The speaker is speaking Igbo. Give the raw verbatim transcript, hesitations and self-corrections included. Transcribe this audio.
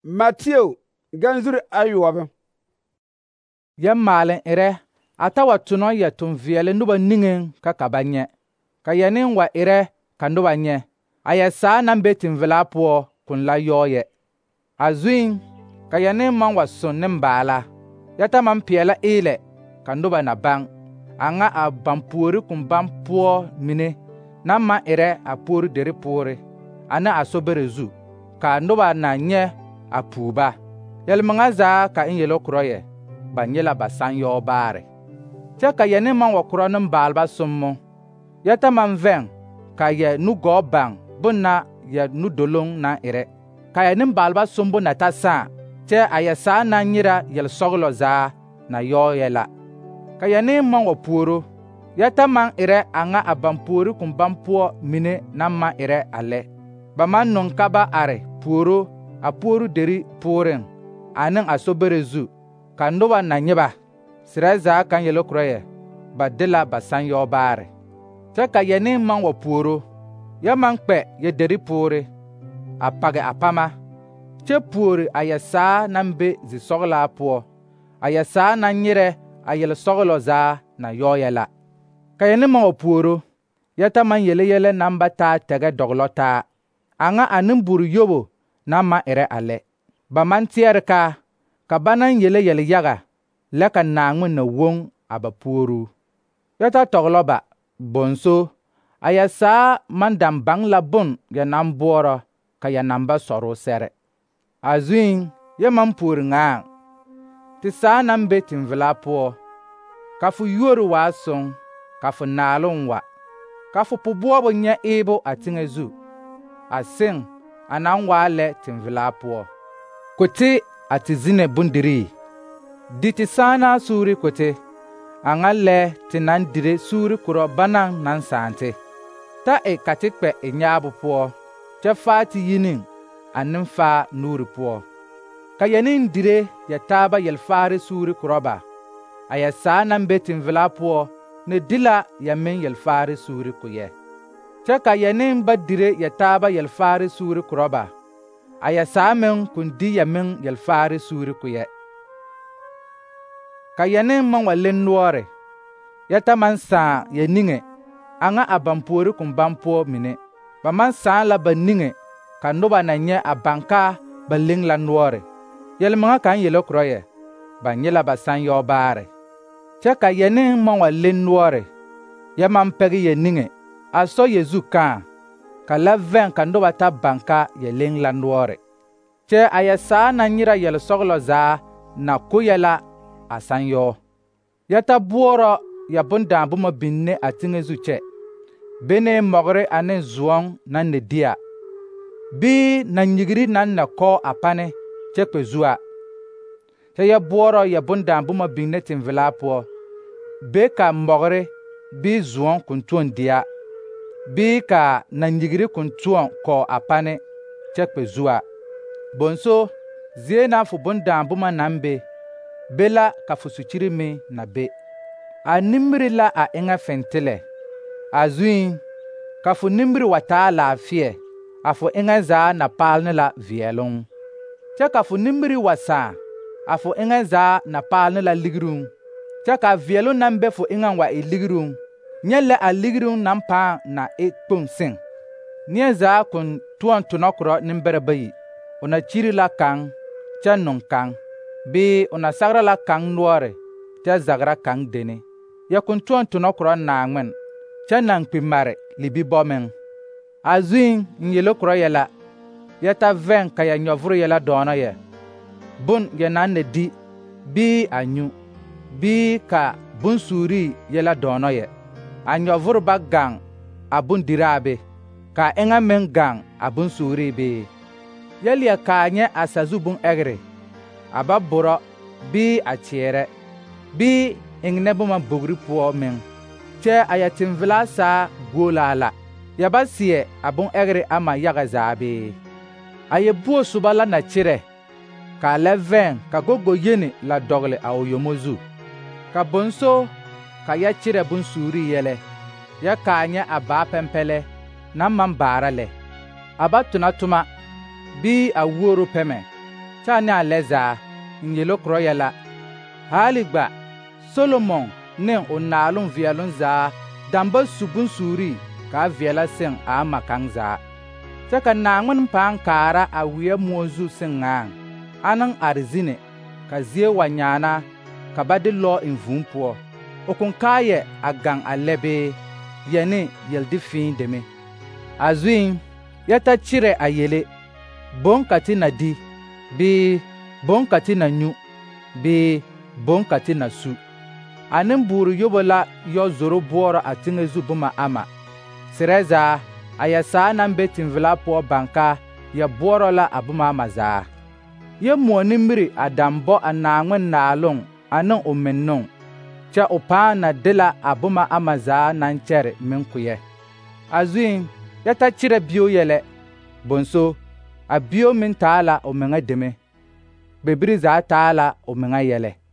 Matthew ganzur ayobe ya malen ire atawa tuno ya tumviele nuba ningen ka kabanye ka yanin wa ire ka nuba nye aya saa nan betin vila puo kun la yoye azuin ka yanin man wa sun nin bala yata man piela ile ka nuba na bang anga a bampuori kun ban puo mine nan ma ire a puori deri puori ana asobere zu ka nuba na nye a puuba yelmanga za ka in yelo kroye ba nyela ba san yo bare te ka yene man wa kro nin balba summo yata man ven ka ye nu go bang bunna ye nu dolong na ire ka ye nin balba sumbo na ta sa te aya sa na nyira yel soglo za na yo yela ka yene man wa puoro yata man ire anga abampori kun bampuo mine na ma ire ale ba man non kaba are puoro a puoru deri puoren anin asobere zu ka nuba na nyeba sireza kan yelo kroye ba dila ba san yo bare te ka yene man wa puoro ya man kpe ye deri puore apage apama te puore aya sa nan be zi sogla puo aya sa nan nyire ayel soglo za na yo yela ka yene man wa puoro yata man yele yele namba ta tege doglota anga anin buru yobo na ma ere ale ba man tier ka ka banan yele yele yaga le ka naangu na wong aba puoru yata togloba bonso aya sa man dam bang la bun ya nam boro ka ya namba soro sere azuin ye man puor nga ti sa nan betin vila puo ka fu yoru wa son ka fu naalun wa ka fu pubuobo nya ebo atinga zu asin anan wale tin vila puo kote ati zine bundiri diti sana suri kote angale tinan dire suri kuro banan nan sante ta e katikpe e nyabu puo te fati yinin anin fa nuri puo ka yanin dire ya taba yel fari suri kuroba aya sanan betin vila puo ne dila ya min yel fari suri kuye te ka yanin ba dire ya taba yel fari suri kuroba aya samen kun di ya min yel fari suri kuye ka yanin man walen nuore yata man sa ya ninge anga abampori kun bampo mine ba man sa la ba ninge ka nuba na nye abanka ba ling la nuore yel manga kan yelo kroye ba nyela ba san yo bare te ka yanin man walen nuore ya man pegi ya ninge aso yezu kan ka la ven ka nuba ta banka ye ling la nuore te aya sa na nyira yel soglo za na kuyela asan yo yata buoro ya bunda buma binne atinge zuche bene mogre ane zuong nan ne dia bi na nyigiri nan na ko apane chekwe zua te ya buoro ya bunda buma binne tin vila puo be ka mogre bi zuong kuntuon dia bi ka na nyigiri kuntuon ko apane chekwe zua bonso zie na fu bunda buma nambe bela ka fu suchiri mi na be a nimri la a inga fentile azuin ka fu nimri wata la fie a fu inga za na palne la vielong te ka fu nimri wasa a fu inga za na palne la ligrung te ka vielo nambe fu inga wa e ligrung nyele a ligrung nam pa na e kpong sing nie za kun tuon tunokro nimbere bayi una chiri la kang cha nung kang bi una sagra la kang nuore te zagra kang deni ya kun tuon tunokro na ngmen cha nang pimare libi bomen azuin nyelo kro yela yata ven ka ya nyovru yela dono ye bun ye nan ne di bi anyu bi ka bun suri yela dono ye anyovru ba gang abun dirabe ka enga men gang abun suri be yeli ka nye asazu bun egre aba boro bi a tiere bi ingne buma bugri puo men te ayatin vila sa golala yaba sie abun egre ama yaga zabe aye buo subala na chire ka leven ka gogo yeni la dogle a oyomozu ka bonso ka ya chire bun suri yele ya kanya aba pempele na man barale aba tunatuma bi a woro peme cha ne a lɛ zaa n yelo korɔ yɛ la. Haali gba Solomon ne o naalum veɛlun zaa damba subun suuri kaa veɛla seŋ a ama kaŋ zaa. Kyɛ ka Naaŋmen paaŋ kaara a weɛ moɔ zu seŋ ŋaaŋ, anaŋ are zine, ka zie wa nyaana ka ba de lɔ envūū poɔ. O kõn kaayɛ a gaŋ a lɛ bee yɛ ne yel-di fĩĩ deme. A zuiŋ, yɛ ta kyerɛ a yele, boŋ ka ti na di, bii boŋ ka ti na nyu, bii boŋ ka ti na su. A nembuuru yobo la yɔ zoro boɔrɔ a teŋɛ zu boma ama. Serɛ zaa, a yɛ saa naŋ be tinvelaa poɔ banka yɛ boɔrɔ la a boma ama zaa. Yɛ moɔ nimiri a dambɔ a Naaŋmen naaloŋ ane o mennoŋ, kyɛ o pãã na de la a boma ama zaa naŋ kyɛre meŋ koyɛ. A zuiŋ, yɛ ta kyerɛ bio yɛlɛ, bonso, a bio meŋ taa la o meŋa deme. Bebiri zaa taa la o meŋa yɛlɛ.